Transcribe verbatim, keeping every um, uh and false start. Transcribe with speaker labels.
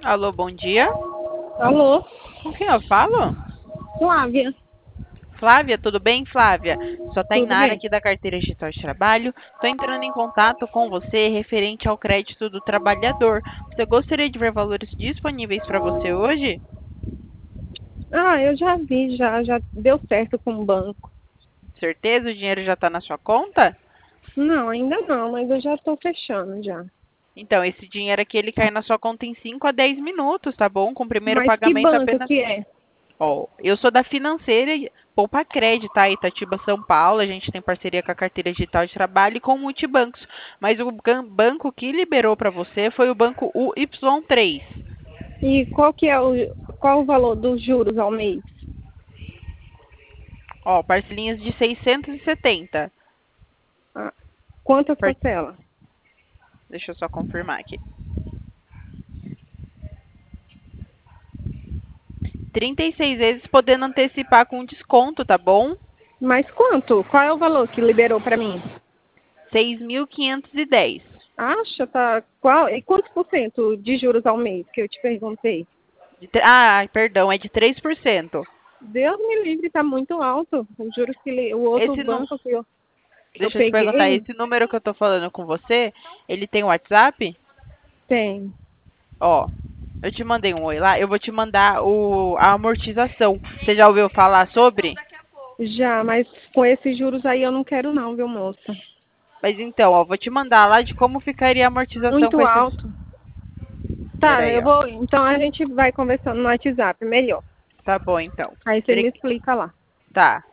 Speaker 1: Alô, bom dia.
Speaker 2: Alô,
Speaker 1: Com quem eu falo?
Speaker 2: Flávia,
Speaker 1: Flávia, tudo bem, Flávia? Sou a
Speaker 2: tudo
Speaker 1: Tainara
Speaker 2: bem?
Speaker 1: aqui da Carteira Digital de Trabalho. Estou entrando em contato com você referente ao crédito do trabalhador. Você gostaria de ver valores disponíveis para você hoje?
Speaker 2: Ah, eu já vi, já, já deu certo com o banco.
Speaker 1: Certeza? O dinheiro já está na sua conta?
Speaker 2: Não, ainda não, mas eu já estou fechando já.
Speaker 1: Então, esse dinheiro aqui ele cai na sua conta em cinco a dez minutos, tá bom? Com o primeiro
Speaker 2: Mas que
Speaker 1: pagamento
Speaker 2: banco
Speaker 1: apenas.
Speaker 2: que é?
Speaker 1: Ó, eu sou da Financeira e Poupa Crédito, tá? Itatiba, São Paulo. A gente tem parceria com a Carteira Digital de Trabalho e com o Multibancos. Mas o gan- banco que liberou para você foi o banco U Y três.
Speaker 2: E qual que é o, qual o valor dos juros ao mês?
Speaker 1: Ó, parcelinhas de seiscentos e setenta.
Speaker 2: Ah, quantas
Speaker 1: Par-
Speaker 2: parcelas?
Speaker 1: Deixa eu só confirmar aqui. trinta e seis vezes podendo antecipar com desconto, tá bom?
Speaker 2: Mas quanto? Qual é o valor que liberou para mim?
Speaker 1: seis mil quinhentos e dez.
Speaker 2: Acha, tá? Qual? E quantos por cento de juros ao mês que eu te perguntei?
Speaker 1: De tre- Ah, perdão, é de três por cento.
Speaker 2: Deus me livre, tá muito alto. Os juros que li- o outro
Speaker 1: Esse não.
Speaker 2: banco que eu, que eu
Speaker 1: Deixa eu te perguntar,
Speaker 2: peguei
Speaker 1: esse número que eu tô falando com você, ele tem WhatsApp?
Speaker 2: tem.
Speaker 1: Ó, eu te mandei um oi lá, eu vou te mandar o, a amortização. Você já ouviu falar sobre?
Speaker 2: Já, mas com esses juros aí eu não quero não, viu, moça?
Speaker 1: Mas então, ó, vou te mandar lá de como ficaria a amortização com
Speaker 2: Muito
Speaker 1: esses.
Speaker 2: alto.
Speaker 1: Pera
Speaker 2: Tá,
Speaker 1: aí,
Speaker 2: eu
Speaker 1: ó.
Speaker 2: vou. Então a gente vai conversando no WhatsApp, melhor.
Speaker 1: Tá bom, então.
Speaker 2: Aí você me
Speaker 1: Bri-
Speaker 2: explica lá.
Speaker 1: Tá.